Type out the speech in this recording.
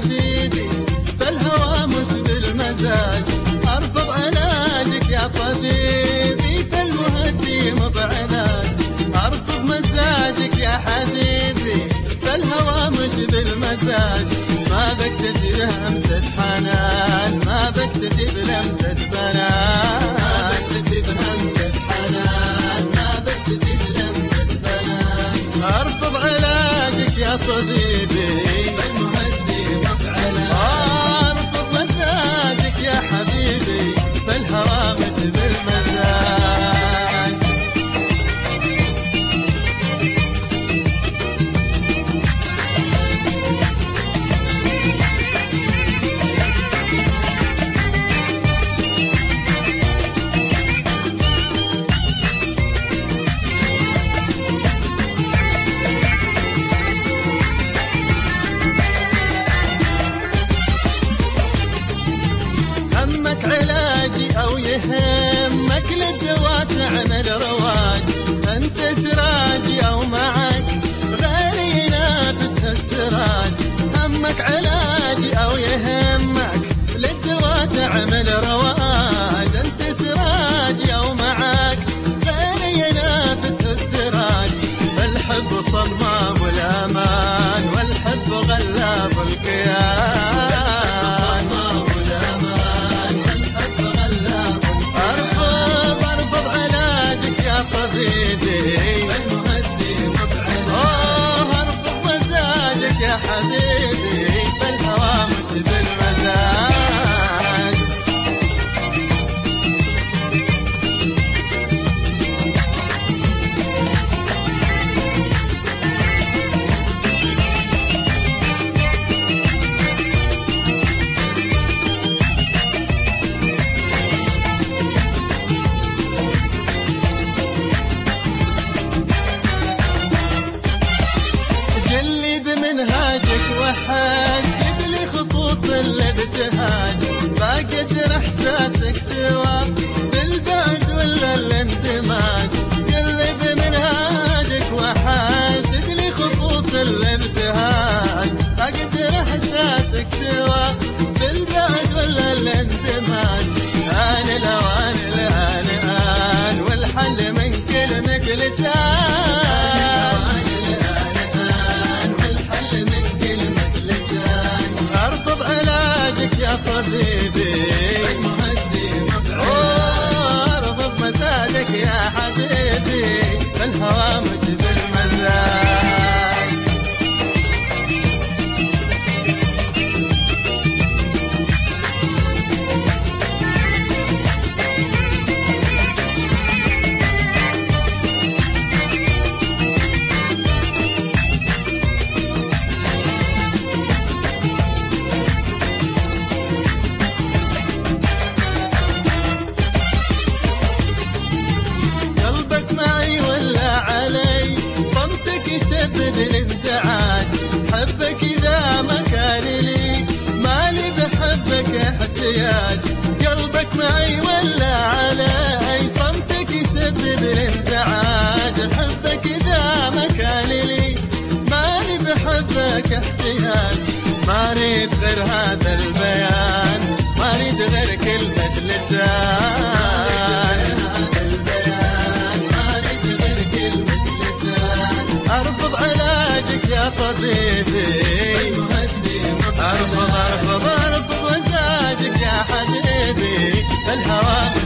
حبيبي فالهوى مش بالمزاج. ارفض علاجك يا طبيبي فالمهدي مو بعلاج. ارفض مزاجك يا حبيبي فالهوى مش بالمزاج. ما بكتفي بهمسة حنان ما بكتفي بلمسة بنان. ما بكتفي بهمسة حنان ما بكتفي بلمسة بنان. ارفض علاجك يا طبيبي فالمهدي مو بعلاج. ارفض مزاجك يا حبيبي فالهوى مش بالمزاج. همك علاجي أو يهمك للدواء تعمل رواج. أنت سراجي أو معك غيري ينافس السراج. همك علاجي أو يهمك للدواء تعمل رواج. أنت سراجي أو معك غيري ينافس السراج. الحب صمام الأمان والحب غلاب الكيان. طبيبي فالمهدي مو بعلاج. ارفض مزاجك يا حبيبي فالهوى مش بالمزاج. منهاجك وحدد لي خطوط الابتهاج. ما قدر احساسك سوا بالبعد ولا الاندماج. قلب منهاجك وحدد لي خطوط الابتهاج. ما قدر احساسك سوا بالبعد ولا الاندماج. آن الاوان الان آن والحل من كلمة لسان. يا طبيبي المهدي مو بعلاج. ارفض مزاجك يا حبيبي فالهوى مش بالمزاج. بالانزعاج حبك إذا ما كان لي مالي بحبك احتياج. قلبك معي ولا علي صمتك يسبب الانزعاج. حبك إذا ما كان لي مالي بحبك احتياج. ما اريد غير هذا البيان ما اريد غير كلمة لسان. ارفض علاجك يا طبيبي المهدي مو بعلاج. ارفض مزاجك يا حبيبي الهوى